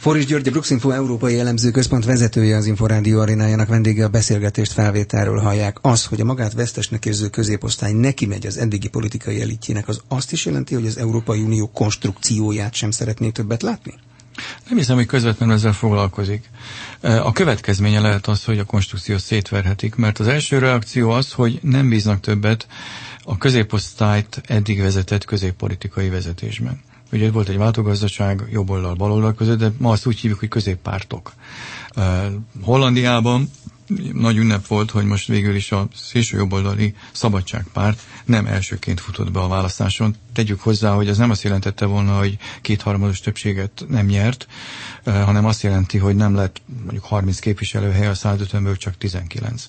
Forris György, a Bruxinfo Európai Elemző Központ vezetője, az Inforádió arénájának vendége. A beszélgetést felvételről hallják. Az, hogy a magát vesztesnek érző középosztály neki megy az eddigi politikai elitjének, az azt is jelenti, hogy az Európai Unió konstrukcióját sem szeretné többet látni? Nem hiszem, hogy közvetlenül ezzel foglalkozik. A következménye lehet az, hogy a konstrukció szétverhetik, mert az első reakció az, hogy nem bíznak többet a középosztályt eddig vezetett középpolitikai vezetésben. Ugye volt egy váltógazdaság jobboldal, baloldal között, de ma azt úgy hívjuk, hogy középpártok. Hollandiában nagy ünnep volt, hogy most végül is a szélső jobboldali Szabadságpárt nem elsőként futott be a választáson. Tegyük hozzá, hogy ez nem azt jelentette volna, hogy kétharmados többséget nem nyert, hanem azt jelenti, hogy nem lett mondjuk 30 képviselőhely a 150-ből, csak 19.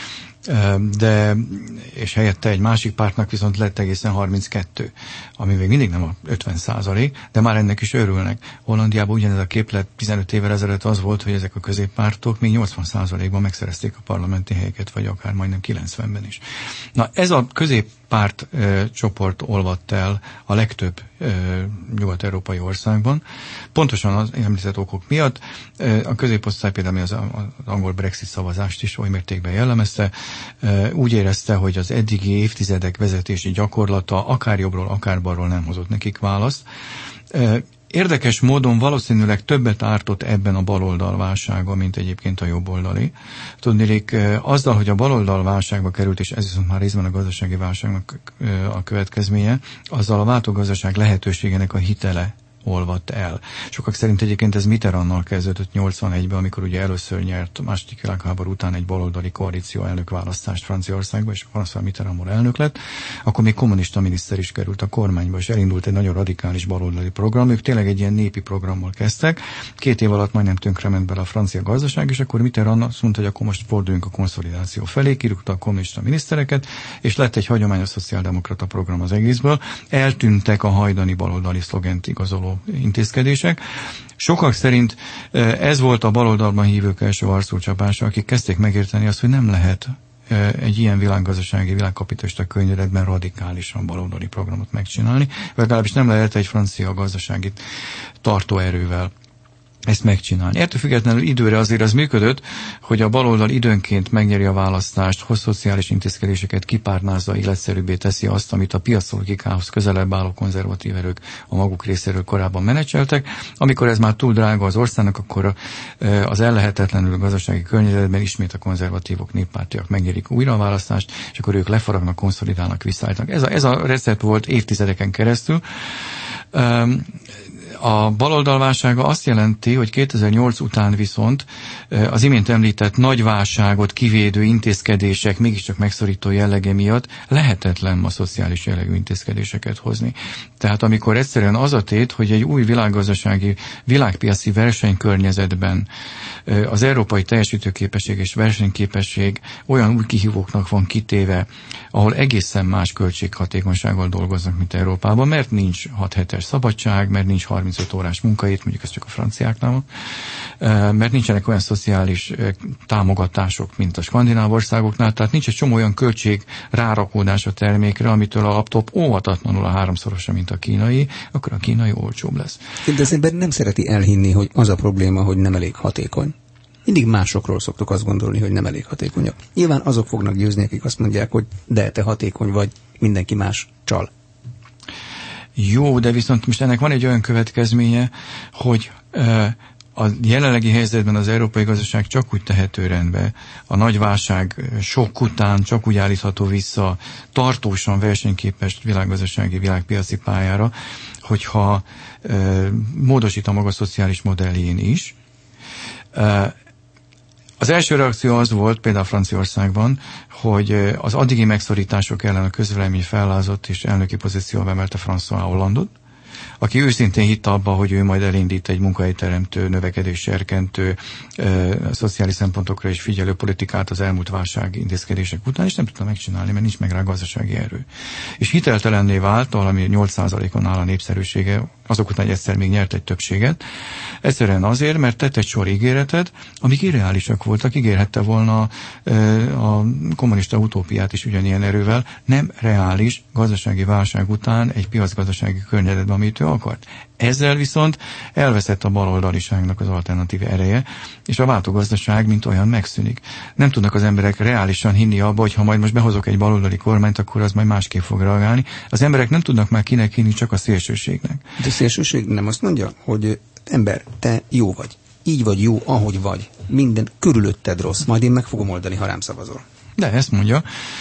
És helyette egy másik pártnak viszont lett egészen 32, ami még mindig nem a 50%, de már ennek is örülnek. Hollandiában ugyanez a képlet 15 évvel ezelőtt az volt, hogy ezek a középpártok még 80%-ban megszerezték a parlamenti helyeket, vagy akár majdnem 90-ben is. Na, ez a középpárt csoport olvadt el a legtöbb nyugat-európai országban. Pontosan az említett okok miatt a középosztály például az angol Brexit szavazást is oly mértékben jellemezte, úgy érezte, hogy az eddigi évtizedek vezetési gyakorlata akár jobbról, akár balról nem hozott nekik választ. Érdekes módon valószínűleg többet ártott ebben a baloldal válsága, mint egyébként a jobboldali. Tudniillik, azzal, hogy a baloldal válságba került, és ez viszont már részben a gazdasági válságnak a következménye, azzal a váltógazdaság lehetőségének a hitele olvadt el. Sokak szerint egyébként ez Mitterrandnal kezdődött 81-ben, amikor ugye először nyert a második világháború után egy baloldali koalíció elnökválasztást Franciaországba, és François Mitterrand elnök lett, akkor még kommunista miniszter is került a kormányba, és elindult egy nagyon radikális baloldali program. Ők tényleg egy ilyen népi programmal kezdtek. 2 év alatt majdnem tönkrement bele a francia gazdaság, és akkor Mitterrand azt mondta, hogy akkor most forduljunk a konszolidáció felé, kirúgta a kommunista minisztereket, és lett egy hagyományos szociáldemokrata program az egészből. Eltűntek a hajdani baloldali szlogent igazoló intézkedések. Sokak szerint ez volt a baloldalban hívők első arcúcsapása, akik kezdték megérteni azt, hogy nem lehet egy ilyen világgazdasági, világkapitalista környezetben radikálisan baloldali programot megcsinálni, vagy legalábbis nem lehet egy francia gazdasági tartóerővel ezt megcsinálni. Ettől függetlenül időre azért az működött, hogy a baloldal időnként megnyeri a választást, hoz szociális intézkedéseket, kipárnázza, életszerűbbé teszi azt, amit a piaclogikához közelebb álló konzervatív erők a maguk részéről korábban menedzseltek. Amikor ez már túl drága az országnak, akkor az ellehetetlenül gazdasági környezetben ismét a konzervatívok, néppártiak megnyerik újra a választást, és akkor ők lefaragnak, konszolidálnak, visszaállítnak. Ez a recept volt évtizedeken keresztül. A baloldal válsága azt jelenti, hogy 2008 után viszont az imént említett nagy válságot kivédő intézkedések mégiscsak megszorító jellege miatt lehetetlen ma szociális jellegű intézkedéseket hozni. Tehát amikor egyszerűen az a tét, hogy egy új világgazdasági, világpiaci versenykörnyezetben az európai teljesítőképesség és versenyképesség olyan új kihívóknak van kitéve, ahol egészen más költséghatékonysággal dolgoznak, mint Európában, mert nincs 6 hetes szabadság, mert nincs 35 órás munkahét, mondjuk ez csak a franciáknál van, mert nincsenek olyan szociális támogatások, mint a skandináv országoknál, tehát nincs egy csomó olyan költség rárakódás a termékre, amitől a laptop óvatatlanul a 3-szorosa, mint a kínai, akkor a kínai olcsóbb lesz. De az ember nem szereti elhinni, hogy az a probléma, hogy nem elég hatékony. Mindig másokról szoktuk azt gondolni, hogy nem elég hatékonyak. Nyilván azok fognak győzni, akik azt mondják, hogy de te hatékony vagy, mindenki más csal. Jó, de viszont most ennek van egy olyan következménye, hogy a jelenlegi helyzetben az európai gazdaság csak úgy tehető rendbe, a nagy válság sok után csak úgy állítható vissza tartósan versenyképes világgazdasági, világpiaci pályára, hogyha módosít a maga szociális modelljén is. Az első reakció az volt, például Franciaországban, hogy az addigi megszorítások ellen a közvélemény fellázott és elnöki pozícióba emelte François Hollandot, aki őszintén hitte abba, hogy ő majd elindít egy munkahelyteremtő, növekedés serkentő, szociális szempontokra is figyelő politikát az elmúlt válság intézkedések után, és nem tudta megcsinálni, mert nincs meg rá gazdasági erő. És hiteltelenné vált, valami 8%-on áll a népszerűsége azok után egyszer még nyert egy többséget. Egyszerűen azért, mert tett egy sor ígéretet, amik irreálisak voltak, ígérhette volna a kommunista utópiát is ugyanilyen erővel, nem reális gazdasági válság után egy piacgazdasági környezetben, amit ő akart. Ezzel viszont elveszett a baloldaliságnak az alternatív ereje, és a váltógazdaság mint olyan megszűnik. Nem tudnak az emberek reálisan hinni abba, hogy ha majd most behozok egy baloldali kormányt, akkor az majd másképp fog reagálni. Az emberek nem tudnak már kinek hinni, csak a szélsőségnek. De a szélsőség nem azt mondja, hogy ember, te jó vagy. Így vagy jó, ahogy vagy. Minden körülötted rossz. Majd én meg fogom oldani, ha rám szavazol. De ezt mondja.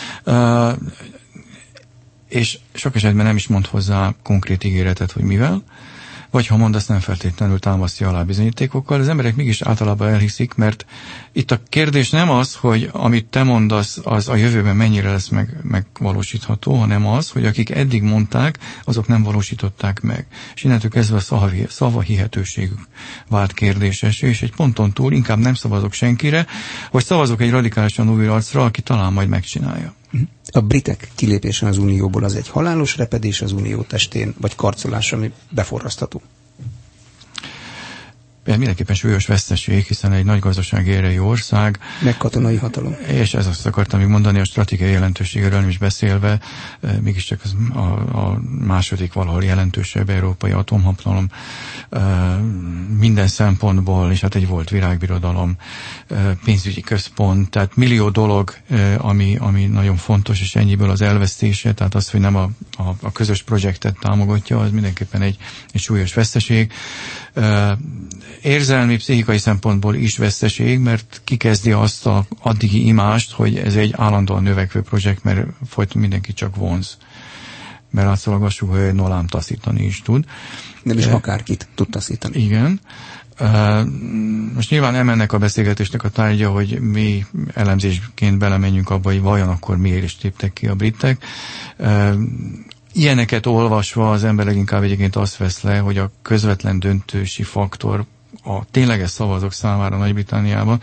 És sok esetben nem is mond hozzá konkrét ígéretet, hogy mivel, vagy ha mond, azt nem feltétlenül támasztja alá bizonyítékokkal. Az emberek mégis általában elhiszik, mert itt a kérdés nem az, hogy amit te mondasz, az a jövőben mennyire lesz megvalósítható, hanem az, hogy akik eddig mondták, azok nem valósították meg. És innentől kezdve a szavahihetőségük vált kérdéses, és egy ponton túl inkább nem szavazok senkire, vagy szavazok egy radikálisan új arcra, aki talán majd megcsinálja. A britek kilépése az Unióból az egy halálos repedés az Unió testén, vagy karcolás, ami beforrasztható? Ez mindenképpen súlyos veszteség, hiszen egy nagy gazdasági erejű ország. Meg katonai hatalom. És ez azt akartam még mondani, a stratégiai jelentőségéről nem is beszélve, mégiscsak az a második valahol jelentősebb európai atomhatalom minden szempontból, és hát egy volt virágbirodalom, pénzügyi központ, tehát millió dolog, ami nagyon fontos, és ennyiből az elvesztése, tehát az, hogy nem a közös projektet támogatja, az mindenképpen egy súlyos veszteség. Érzelmi, pszichikai szempontból is veszteség, mert kikezdi azt az addigi imást, hogy ez egy állandóan növekvő projekt, mert folyton mindenki csak vonz. Mert látszólagossuk, hogy Nolám taszítani is tud. Nem is akárkit tud taszítani. Igen. Most nyilván nem ennek a beszélgetésnek a tárgya, hogy mi elemzésként belemenjünk abba, hogy vajon akkor miért is téptek ki a britek. Ilyeneket olvasva az ember leginkább egyébként azt vesz le, hogy a közvetlen döntősi faktor a tényleges szavazók számára Nagy-Britanniában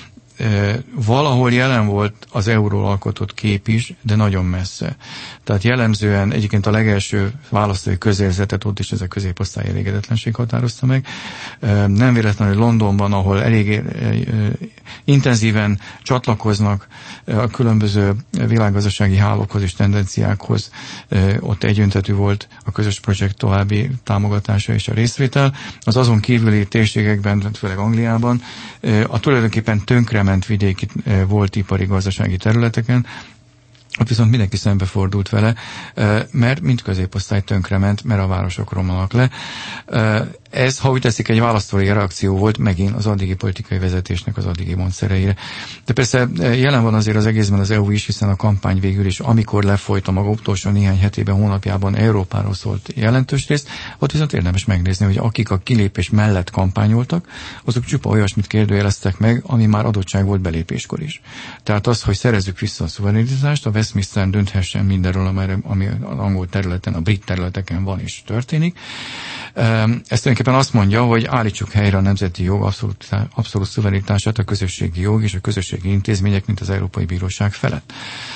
valahol jelen volt az euróról alkotott kép is, de nagyon messze. Tehát jellemzően egyébként a legelső választói közérzetet ott is ez a középosztály elégedetlenség határozta meg. Nem véletlenül Londonban, ahol elég intenzíven csatlakoznak a különböző világgazdasági hálókhoz és tendenciákhoz, ott egyöntetű volt a közös projekt további támogatása és a részvétel. Az azon kívüli térségekben, főleg Angliában a tulajdonképpen tönkrement vidéki volt ipari gazdasági területeken, ott viszont mindenki szembefordult vele, mert mint középosztály tönkrement, mert a városok romlanak le. Ez, ha úgy teszik, egy választói reakció volt megint az addigi politikai vezetésnek az addigi módszereire. De persze jelen van azért az egészben az EU is, hiszen a kampány végül is, amikor lefolyt a maga utolsó néhány hetében, hónapjában Európáról szólt jelentős részt, ott viszont érdemes megnézni, hogy akik a kilépés mellett kampányoltak, azok csupa olyasmit kérdőjeleztek meg, ami már adottság volt belépéskor is. Tehát az, hogy szerezzük vissza a szuverenitást, a Westminster dönthessen mindenről, ami az angol területen, a brit területeken van és történik. Ezt tulajdonképpen azt mondja, hogy állítsuk helyre a nemzeti jog abszolút szuverenitását, a közösségi jog és a közösségi intézmények, mint az Európai Bíróság felett.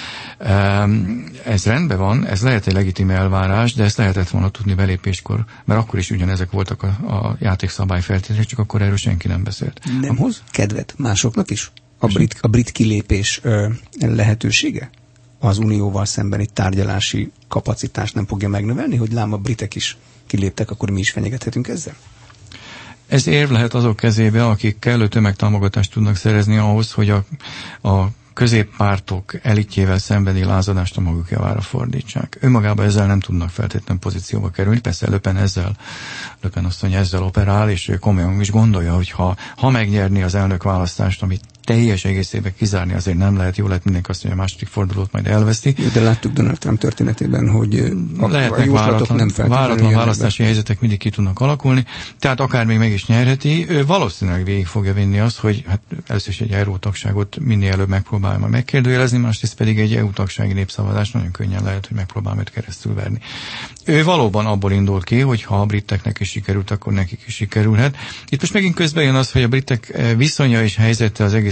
Ez rendben van, ez lehet egy legitim elvárás, de ezt lehetett volna tudni belépéskor, mert akkor is ugyanezek voltak a játékszabály feltételek, csak akkor erről senki nem beszélt. Nem hoz kedvet másoknak is? A brit kilépés lehetősége? Az unióval szembeni tárgyalási kapacitást nem fogja megnövelni, hogy lám a britek is kiléptek, akkor mi is fenyegethetünk ezzel? Ez érv lehet azok kezébe, akik kellő tömegtámogatást tudnak szerezni ahhoz, hogy a középpártok elitjével szembeni lázadást a maguk javára fordítsák. Önmagában ezzel nem tudnak feltétlenül pozícióba kerülni. Persze Le Pen asszony ezzel operál, és ő komolyan is gondolja, hogy ha megnyerni az elnök választást, amit teljes egészében kizárni azért nem lehet, jó lehet mindenki azt mondja, a második fordulót majd elveszti. De láttuk Donald Trump történetében, hogy lehetnek váratlan választási helyzetek mindig ki tudnak alakulni, tehát akár még meg is nyerheti, ő valószínűleg végig fogja vinni azt, hogy hát először is egy EU tagságot minél előbb megpróbálja majd megkérdőjelezni, másrészt pedig egy EU tagsági népszavazás nagyon könnyen lehet, hogy megpróbál majd keresztül verni. Ő valóban abból indul ki, hogy ha a briteknek is sikerült, akkor nekik is sikerülhet. Itt most megint közben jön az, hogy a britek viszonya és helyzete az egész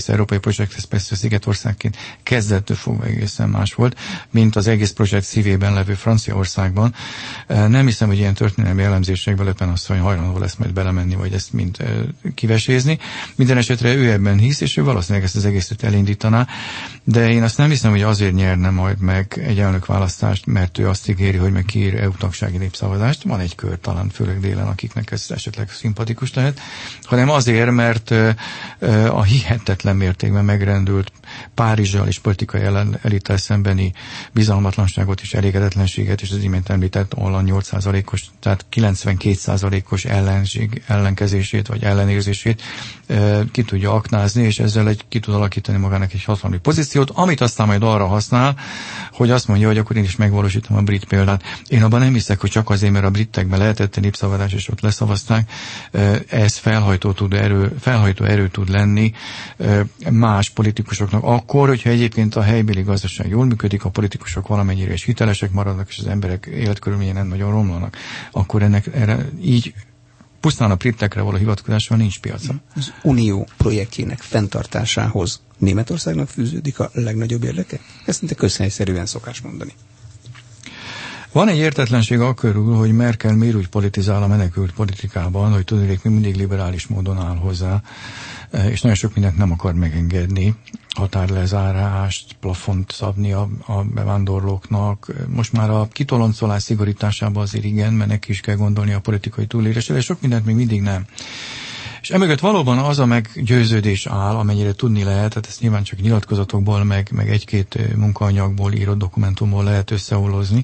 egész európai projekt, ez persze Szigetországként kezdettől fogva egészen más volt, mint az egész projekt szívében levő Franciaországban. Nem hiszem, hogy ilyen történelmi elemzésekbe Le Pen asszony hajlandó lesz majd belemenni, vagy ezt mind kivesézni. Minden esetre ő ebben hisz, és ő valószínűleg ezt az egészet elindítaná, de én azt nem hiszem, hogy azért nyerne majd meg egy elnökválasztást, mert ő azt ígéri, hogy meg kiír EU tagsági népszavazást. Van egy kör talán, főleg délen, akiknek ez esetleg szimpatikus lehet, hanem azért, mert a hihetetlen mértékben megrendült Párizsal és politikai elittel szembeni bizalmatlanságot és elégedetlenséget, és az imént említett Hollande 8%-os, tehát 92%-os ellenkezését vagy ellenérzését ki tudja aknázni, és ezzel ki tud alakítani magának egy hatalmi pozíciót, amit aztán majd arra használ, hogy azt mondja, hogy akkor én is megvalósítom a brit példát. Én abban nem hiszek, hogy csak azért, mert a britekben lehetett a népszavazás, és ott leszavazták, ez felhajtó erő tud lenni más politikusoknak akkor, hogyha egyébként a helybéli gazdaság jól működik, a politikusok valamennyire is hitelesek maradnak, és az emberek életkörülményei nem nagyon romlanak, akkor erre így pusztán a britekre való hivatkozással nincs piaca. Az Unió projektjének fenntartásához Németországnak fűződik a legnagyobb érdeke? Ezt szinte közhelyszerűen szokás mondani. Van egy értetlenség akkörül, hogy Merkel miért úgy politizál a menekült politikában, hogy tudnék, mi mindig liberális módon áll hozzá, és nagyon sok mindent nem akar megengedni, határlezárást, plafont szabni a bevándorlóknak. Most már a kitoloncolás szigorításában azért igen, mert neki is kell gondolni a politikai túlélésre, de sok mindent még mindig nem. És emögött valóban az a meggyőződés áll, amennyire tudni lehet, tehát ezt nyilván csak nyilatkozatokból, meg egy-két munkaanyagból, írott dokumentumból lehet összeolózni,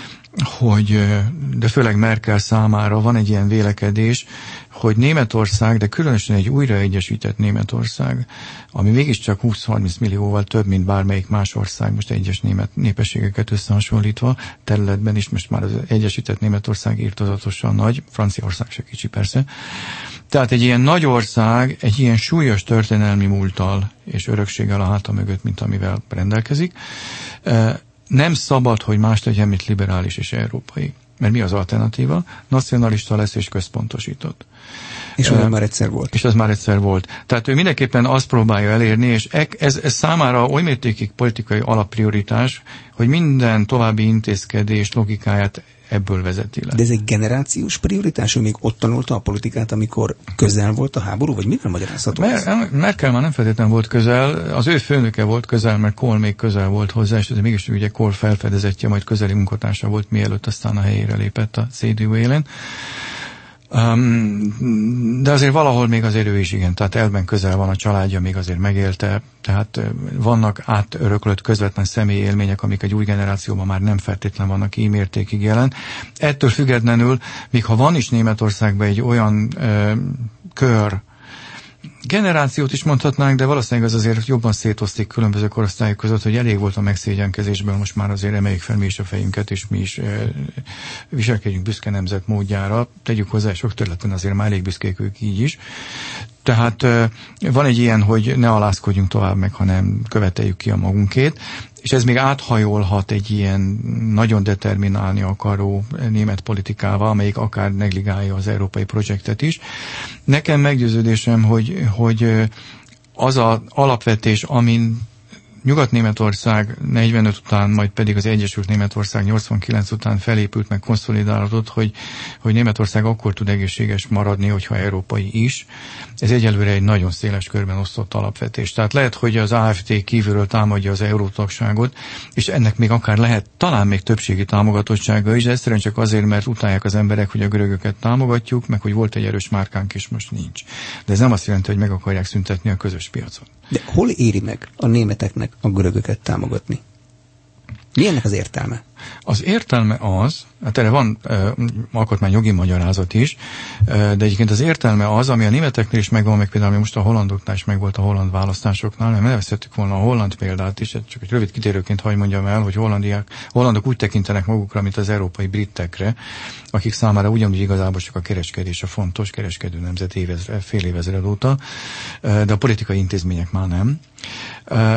de főleg Merkel számára van egy ilyen vélekedés, hogy Németország, de különösen egy újraegyesített Németország, ami mégiscsak 20-30 millióval több, mint bármelyik más ország, most egyes német népességeket összehasonlítva, területben is most már az egyesített Németország írtozatosan nagy, Franciaország se kicsi persze. Tehát egy ilyen nagy ország, egy ilyen súlyos történelmi múlttal és örökséggel a háta mögött, mint amivel rendelkezik, nem szabad, hogy más legyen, mint liberális és európai. Mert mi az alternatíva? Nacionalista lesz és központosított. És az már egyszer volt. És az már egyszer volt. Tehát ő mindenképpen azt próbálja elérni, és ez számára oly mértékig politikai alapprioritás, hogy minden további intézkedés logikáját ebből vezeti le. De ez egy generációs prioritás, ő még ott tanulta a politikát, amikor közel volt a háború, vagy mivel magyarázható? Merkel már nem feltétlenül volt közel, az ő főnöke volt közel, mert Kohl még közel volt hozzá, és ez mégis ugye Kohl felfedezetje, majd közeli munkatársa volt, mielőtt aztán a helyére lépett a CDU élen. De azért valahol még azért ő is igen, tehát elben közel van a családja, még azért megélte, tehát vannak átöröklött közvetlen személyi élmények, amik egy új generációban már nem feltétlen vannak így mértékig jelen. Ettől függetlenül, még ha van is Németországban egy olyan generációt is mondhatnánk, de valószínűleg az azért jobban szétosztik különböző korosztályok között, hogy elég volt a megszégyenkezésből, most már azért emeljük fel mi is a fejünket, és mi is viselkedjünk büszke nemzet módjára. Tegyük hozzá, sok területen azért már elég büszkék ők így is. Tehát van egy ilyen, hogy ne alázkodjunk tovább meg, hanem követeljük ki a magunkét, és ez még áthajolhat egy ilyen nagyon determinálni akaró német politikával, amelyik akár negligálja az európai projektet is. Nekem meggyőződésem, hogy az az alapvetés, amin Nyugat-Németország 45 után, majd pedig az Egyesült Németország 89 után felépült, meg konszolidálódott, hogy Németország akkor tud egészséges maradni, hogyha európai is. Ez egyelőre egy nagyon széles körben osztott alapvetés. Tehát lehet, hogy az AfD kívülről támadja az eurótagságot, és ennek még akár lehet talán még többségi támogatottsága is, de egyszerűen csak azért, mert utálják az emberek, hogy a görögöket támogatjuk, meg hogy volt egy erős márkánk, és most nincs. De ez nem azt jelenti, hogy meg akarják szüntetni a közös piacot. De hol éri meg a németeknek a görögöket támogatni? Mi ennek az értelme? Az értelme az, hát erre van alkotmányjogi magyarázat is, de egyébként az értelme az, ami a németeknél is megvan, meg például most a hollandoknál is megvolt a holland választásoknál, mert nevezhettük volna a holland példát is, csak egy rövid kitérőként hadd mondjam el, hogy hollandok úgy tekintenek magukra, mint az európai britekre, akik számára ugyanúgy igazából csak a kereskedés a fontos, kereskedő nemzet fél évezred óta, de a politikai intézmények már nem.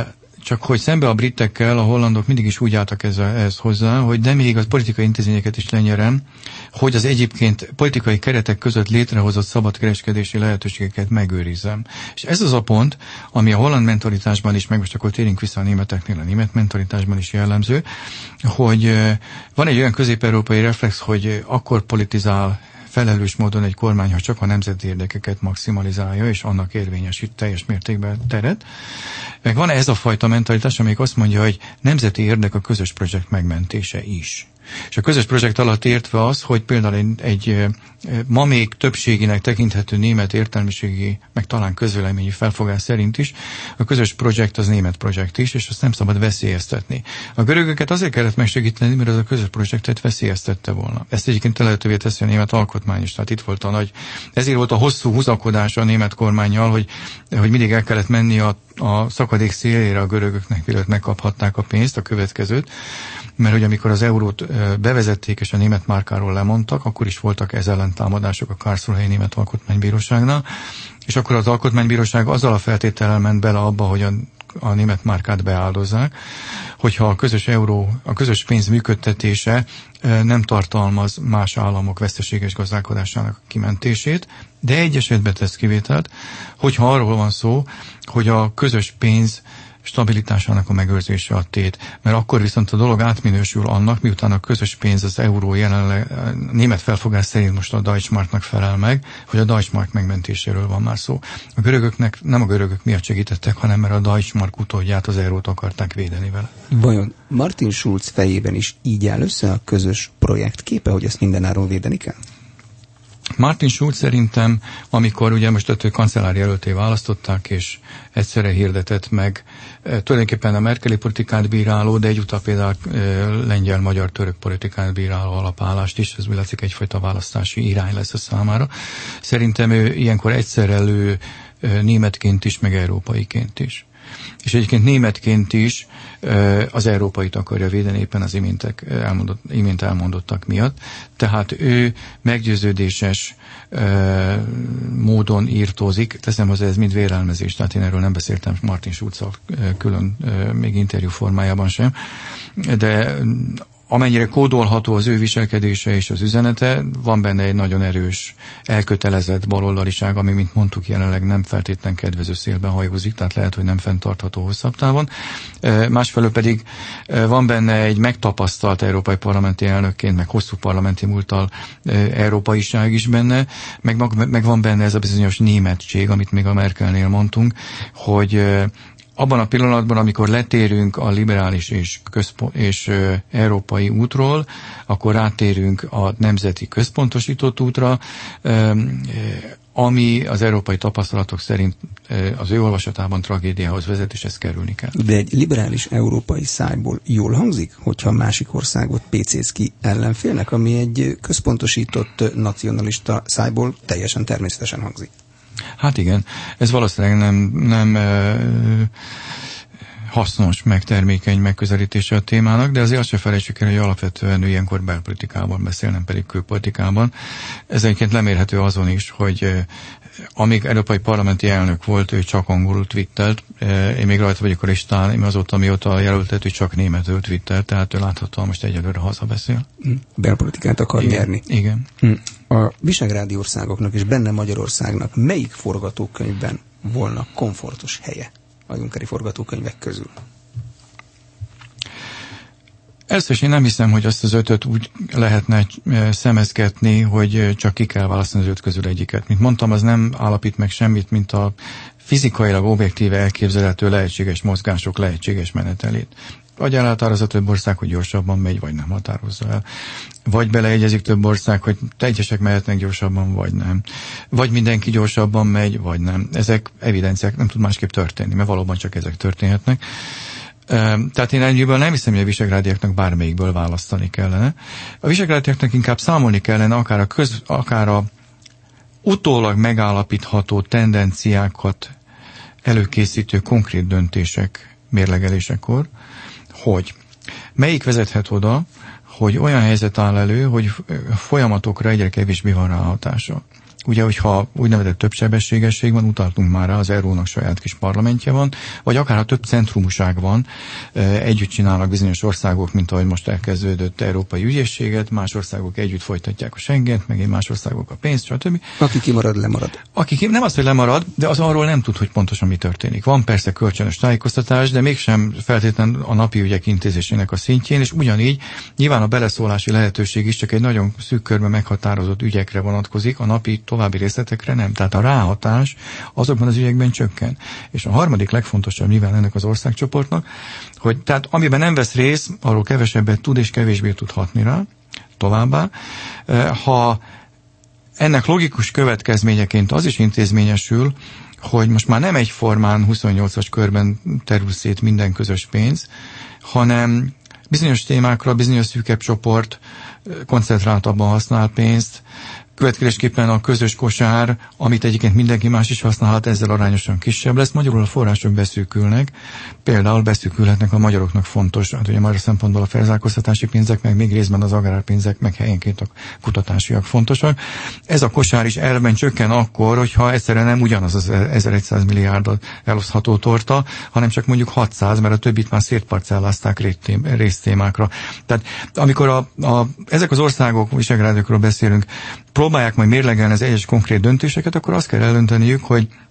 Csak hogy szembe a britekkel a hollandok mindig is úgy álltak ehhez hozzá, hogy de még az politikai intézményeket is lenyerem, hogy az egyébként politikai keretek között létrehozott szabadkereskedési lehetőségeket megőrizzem. És ez az a pont, ami a holland mentalitásban is, meg most akkor térjünk vissza a németeknél, a német mentalitásban is jellemző, hogy van egy olyan közép-európai reflex, hogy akkor politizál felelős módon egy kormány, ha csak a nemzeti érdekeket maximalizálja, és annak érvényesít teljes mértékben teret. Meg van ez a fajta mentalitás, amelyik azt mondja, hogy nemzeti érdek a közös projekt megmentése is. És a közös projekt alatt értve az, hogy például egy ma még többségének tekinthető német értelmiségi, meg talán közvéleményi felfogás szerint is, a közös projekt az német projekt is, és azt nem szabad veszélyeztetni. A görögöket azért kellett megsegíteni, mert az a közös projektet veszélyeztette volna. Ezt egyébként lehetővé teszi a német alkotmány is. Tehát itt volt a nagy, ezért volt a hosszú húzakodás a német kormánnyal, hogy mindig el kellett menni a szakadék szélére a görögöknek, mielőtt megkaphatták a pénzt, a következőt, mert hogy amikor az eurót bevezették és a német márkáról lemondtak, akkor is voltak ez ellen támadások a Karlsruhei Német Alkotmánybíróságnál, és akkor az Alkotmánybíróság azzal a feltétellel ment bele abba, hogy a német márkát beáldozzák, hogyha a közös pénz működtetése nem tartalmaz más államok veszteséges gazdálkodásának kimentését, de egy esetben tesz kivételt, hogyha arról van szó, hogy a közös pénz stabilitásának a megőrzése a tét. Mert akkor viszont a dolog átminősül annak, miután a közös pénz, az euró jelenleg német felfogás szerint most a Deutschmarknak felel meg, hogy a Deutschmark megmentéséről van már szó. A görögöknek nem a görögök miatt segítettek, hanem mert a Deutschmark utódját, az eurót akarták védeni vele. Vajon Martin Schulz fejében is így áll össze a közös projekt képe, hogy ezt mindenáron védeni kell? Martin Schulz szerintem, amikor ugye most a kancellár jelölté választották, és egyszerre hirdetett meg tulajdonképpen a merkeli politikát bíráló, de egyúttal például lengyel, magyar, török politikát bíráló alapállást is, ez úgy látszik egyfajta választási irány lesz a számára. Szerintem ő ilyenkor egyszerre elő németként is, meg európaiként is. És egyébként németként is az európait akarja védeni éppen az imént elmondottak miatt. Tehát ő meggyőződéses módon írtózik, teszem hozzá, ez mind vérelmezés, tehát én erről nem beszéltem Martin Schulz-szal külön, még interjú formájában sem, de amennyire kódolható az ő viselkedése és az üzenete, van benne egy nagyon erős, elkötelezett baloldaliság, ami, mint mondtuk, jelenleg nem feltétlen kedvező szélben hajózik, tehát lehet, hogy nem fenntartható hosszabb távon. Másfelől pedig van benne egy megtapasztalt európai parlamenti elnökként, meg hosszú parlamenti múlttal európaiság is benne, meg van benne ez a bizonyos németség, amit még a Merkelnél mondtunk, hogy abban a pillanatban, amikor letérünk a liberális és európai útról, akkor rátérünk a nemzeti központosított útra, ami az európai tapasztalatok szerint az ő olvasatában tragédiához vezet, és ezt kerülni kell. De egy liberális európai szájból jól hangzik, hogyha másik országot pécéz ki ellenfélnek, ami egy központosított nacionalista szájból teljesen természetesen hangzik. Hát igen, ez valószínűleg nem hasznos, meg termékeny megközelítése a témának, de azért azt se felejtsük el, hogy alapvetően ő ilyenkor belpolitikában beszél, nem pedig külpolitikában. Ez egyébként lemérhető azon is, hogy amíg európai parlamenti elnök volt, ő csak angolul twittelt, én még rajta vagyok a listán, én azóta, mióta jelöltet, ő csak németül twittelt, tehát ő láthatóan most egyelőre hazabeszél. Belpolitikát akar nyerni. Igen. A visegrádi országoknak és benne Magyarországnak melyik forgatókönyvben volna komfortos helye a junckeri forgatókönyvek közül? Először is én nem hiszem, hogy azt az ötöt úgy lehetne szemezgetni, hogy csak ki kell választani az öt közül egyiket. Mint mondtam, az nem állapít meg semmit, mint a fizikailag objektíve elképzelhető lehetséges mozgások lehetséges menetelét. Vagy elhatározza több ország, hogy gyorsabban megy, vagy nem határozza el. Vagy beleegyezik több ország, hogy egyesek mehetnek gyorsabban, vagy nem. Vagy mindenki gyorsabban megy, vagy nem. Ezek evidenciák, nem tud másképp történni, mert valóban csak ezek történhetnek. Tehát én ennyiből nem hiszem, hogy a visegrádiaknak bármelyikből választani kellene. A visegrádiaknak inkább számolni kellene akár a utólag megállapítható tendenciákat előkészítő konkrét döntések mérlegelésekor, hogy melyik vezethet oda, hogy olyan helyzet áll elő, hogy folyamatokra egyre kevésbé van ráhatása. ugye, hogyha úgynevezett többsebességesség van, utaltunk már rá, az ERO-nak saját kis parlamentje van, vagy akár ha több centrumúság van, együtt csinálnak bizonyos országok, mint ahogy most elkezdődött Európai Ügyészséget, más országok együtt folytatják a Schengent, meg más országok a pénzt, stb. Aki kimarad, lemarad. Nem az, hogy lemarad, de az arról nem tud, hogy pontosan mi történik. Van persze kölcsönös tájékoztatás, de mégsem feltétlenül a napi ügyek intézésének a szintjén, és ugyanígy nyilván a beleszólási lehetőség is csak egy nagyon szűk körben meghatározott ügyekre vonatkozik, a napi további részletekre nem. Tehát a ráhatás azokban az ügyekben csökken. És a harmadik legfontosabb nyilván ennek az országcsoportnak, hogy tehát amiben nem vesz részt, arról kevesebbet tud és kevésbé tud hatni rá. Továbbá, ha ennek logikus következményeként az is intézményesül, hogy most már nem egyformán 28-as körben terül szét minden közös pénz, hanem bizonyos témákra, bizonyos szűkebb csoport koncentráltabban használ pénzt, következésképpen a közös kosár, amit egyébként mindenki más is használhat, ezzel arányosan kisebb lesz. Magyarul a források beszűkülnek, például beszűkülhetnek a magyaroknak fontos, hát ugye magyar szempontból a felzárkóztatási pénzek, meg még részben az agrárpénzek, meg helyenként a kutatásiak fontosak. Ez a kosár is elven csökken akkor, hogyha egyszerűen nem ugyanaz az 1100 milliárdot elosztható torta, hanem csak mondjuk 600, mert a többit már szétparcellázták résztémákra. Tehát amikor ezek az országok, Visegrádokról beszélünk, próbálják majd mérlegelni az egyes konkrét döntéseket, akkor azt kell eldönteniük,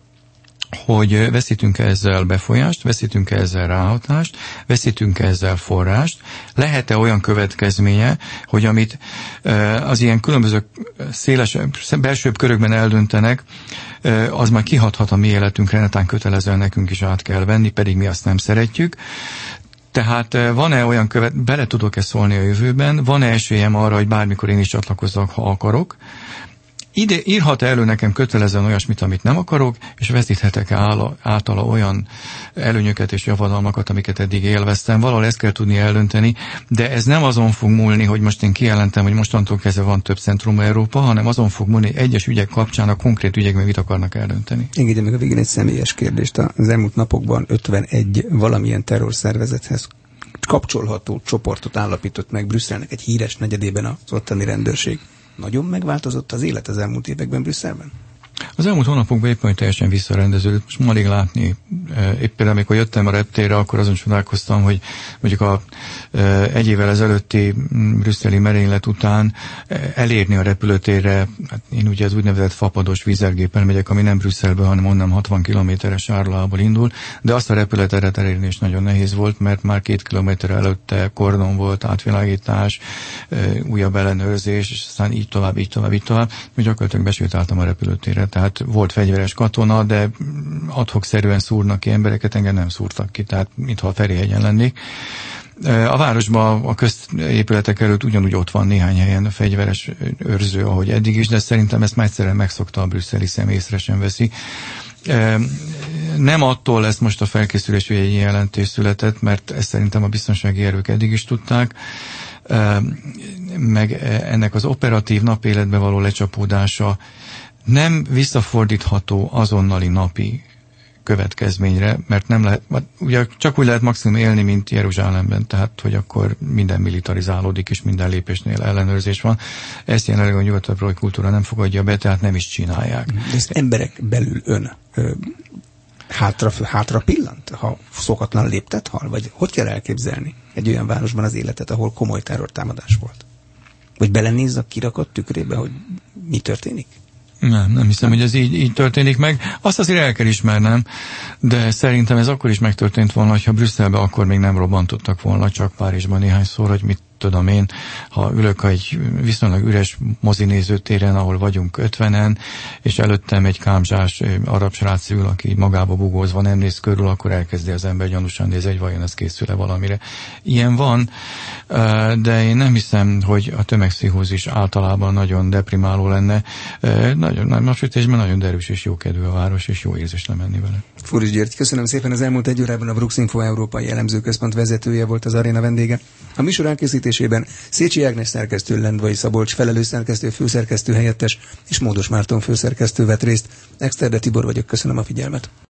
hogy veszítünk ezzel befolyást, veszítünk ezzel ráhatást, veszítünk ezzel forrást. Lehet-e olyan következménye, hogy amit az ilyen különböző szélesebb, belsőbb körökben eldöntenek, az már kihathat a mi életünkre, netán kötelezően nekünk is át kell venni, pedig mi azt nem szeretjük. Tehát van-e olyan bele tudok-e szólni a jövőben, van-e esélyem arra, hogy bármikor én is csatlakozzak, ha akarok, írhat-e elő nekem kötelezően olyasmit, amit nem akarok, és veszíthetek-e általa olyan előnyöket és javadalmakat, amiket eddig élveztem. Valahol ezt kell tudni eldönteni, de ez nem azon fog múlni, hogy most én kijelentem, hogy mostantól kezdve van több centrum Európa, hanem azon fog múlni, hogy egyes ügyek kapcsán a konkrét ügyekben mit akarnak eldönteni. Engedje meg a végén egy személyes kérdést. Az elmúlt napokban 51 valamilyen terrorszervezethez kapcsolható csoportot állapított meg Brüsszelnek egy híres negyedében az ottani rendőrség. Nagyon megváltozott az élet az elmúlt években Brüsszelben? Az elmúlt hónapokban éppen teljesen visszarendeződött. Most alig látni, éppen amikor jöttem a reptérre, akkor azon csodálkoztam, hogy mondjuk egy évvel ezelőtti brüsszeli merénylet után elérni a repülőtérre, hát én ugye az úgynevezett fapados vízergéppel megyek, ami nem Brüsszelből, hanem onnan 60 kilométeres Árlából indul, de azt a repülőteret elérni is nagyon nehéz volt, mert már 2 kilométer előtte kordon volt, átvilágítás, újabb ellenőrzés, és aztán így tovább, hogy gyakorlatilag besétáltam a repülőtérre. Tehát volt fegyveres katona, de ad-hoc-szerűen szúrnak ki embereket, engem nem szúrtak ki, tehát mintha a Ferihegyen lennék. A városban a középületek előtt ugyanúgy ott van néhány helyen a fegyveres őrző, ahogy eddig is, de szerintem ezt már egyszerűen megszokta a brüsszeli szem, észre sem veszi. Nem attól lesz most a felkészülés, hogy egy jelentés született, mert ezt szerintem a biztonsági erők eddig is tudták, meg ennek az operatív napéletbe való lecsapódása nem visszafordítható azonnali napi következményre, mert nem lehet, ugye csak úgy lehet maximum élni, mint Jeruzsálemben, tehát, hogy akkor minden militarizálódik, és minden lépésnél ellenőrzés van. Ezt jelenleg a nyugat-európai kultúra nem fogadja be, tehát nem is csinálják. De ezt emberek belül ön hátra pillant, ha szokatlan léptet hal? Vagy hogy kell elképzelni egy olyan városban az életet, ahol komoly terrortámadás volt? Vagy belenézz a kirakott tükrébe, hogy mi történik? Nem hiszem, hogy ez így történik meg. Azt azért el kell ismernem, de szerintem ez akkor is megtörtént volna, ha Brüsszelbe akkor még nem robbantottak volna, csak Párizsban néhányszor, hogy mit tudom én, ha ülök egy viszonylag üres mozinézőtéren, ahol vagyunk 50-en, és előttem egy kámzsás arab srác ül, aki magába bugózva nem néz körül, akkor elkezdi az ember gyanúsan nézni, hogy vajon ez készül-e valamire. Ilyen van, de én nem hiszem, hogy a tömegpszichózis általában nagyon deprimáló lenne. Nagyon nagy napsütésben nagyon derűs és jókedvű a város, és jó érzés lemenni vele. Furus György, köszönöm szépen. Az elmúlt egy órában a Brux Info Európai Elemzőközpont vezetője volt az aréna vendége. A műsor elkészítésében Szécsi Ágnes szerkesztő, Lendvai Szabolcs felelős szerkesztő, főszerkesztő helyettes és Módos Márton főszerkesztő vett részt. Exterde Tibor vagyok, köszönöm a figyelmet.